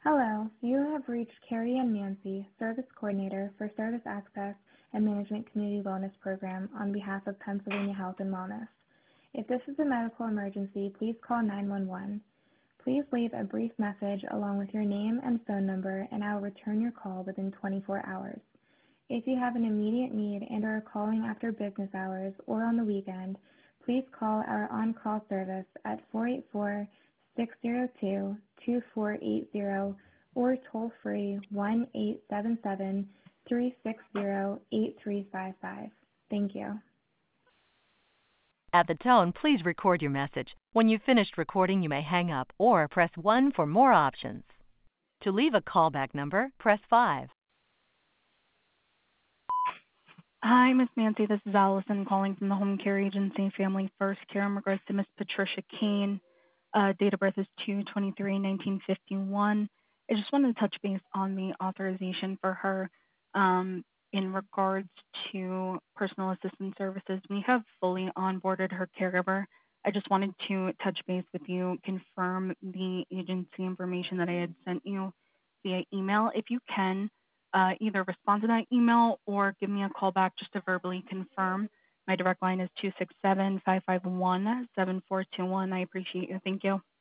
Hello, you have reached Carrie Ann Mancy, Service Coordinator for Service Access and Management Community Wellness Program on behalf of Pennsylvania Health and Wellness. If this is a medical emergency, please call 911. Please leave a brief message along with your name and phone number, and I will return your call within 24 hours. If you have an immediate need and are calling after business hours or on the weekend, please call our on-call service at 484-602-2480 or toll-free 1-877-360-8355. Thank you. At the tone, please record your message. When you've finished recording, you may hang up or press 1 for more options. To leave a callback number, press 5. Hi, Miss Nancy. This is Allison calling from the Home Care Agency Family First Care in regards to Miss Patricia Kane. Date of birth is 2/23/1951. I just wanted to touch base on the authorization for her in regards to personal assistance services. We have fully onboarded her caregiver. I just wanted to touch base with you, confirm the agency information that I had sent you via email. If you can, either respond to that email or give me a call back just to verbally confirm. My direct line is 267-551-7421. I appreciate you. Thank you.